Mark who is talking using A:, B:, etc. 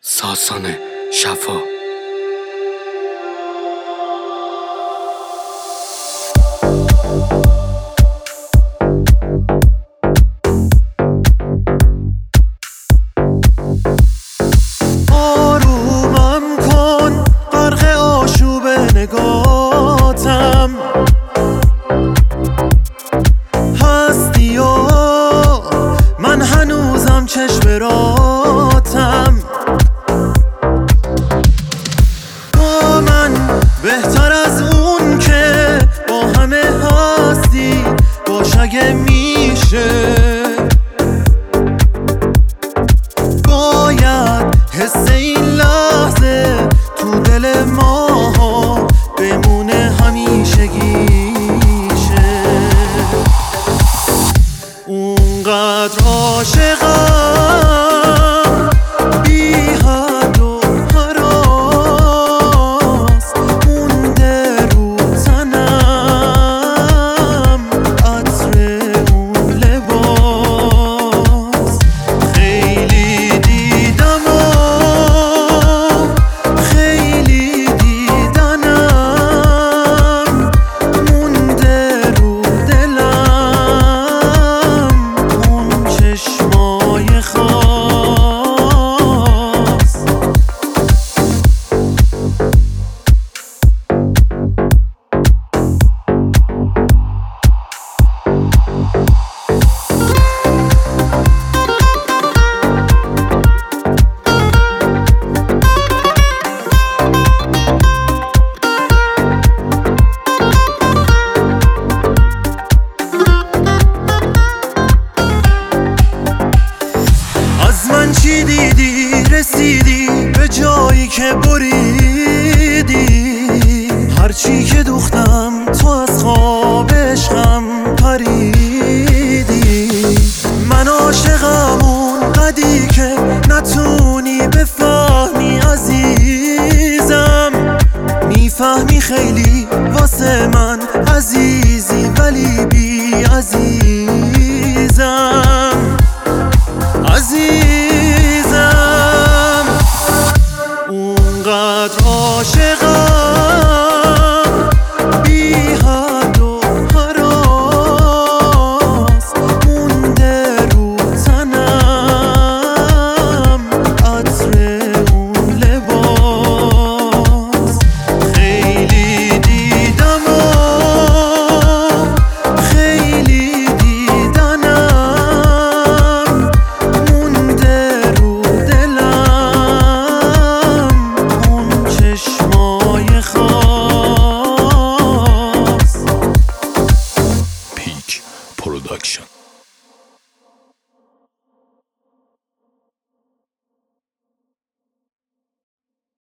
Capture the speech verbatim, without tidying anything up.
A: ساسان شفا.
B: آرومم کن غرق آشوب نگاتم هستی و من هنوزم چشم راتم. با من بهتر از اون که با همه هستی باش اگه میشه. باید حس این لحظه تو دل ما بمونه همیشگیشه. اونقدر عاشقم بی حد و هراس مونده رو تنم عطر اون لباس. خیلی دیدم و خیلی دیدنم مونده رو دلم اون چشمای خاص. از من چی دیدی رسیدی به جایی که بریدی. هرچی که دوختم تو از خواب عشقم پریدی. من عاشقم اون قدی که نتونی بفهمی عزیزم. میفهمی خیلی واسه من عزیزی ولی بی عزیزم عزیزم. اونقدر عاشقم بی حد و هراس مونده رو تنم عطر اون لباس. خیلی دیدم و خیلی دیدنم مونده رو دلم اون چشمای خاص.
A: پیک پروداکشن.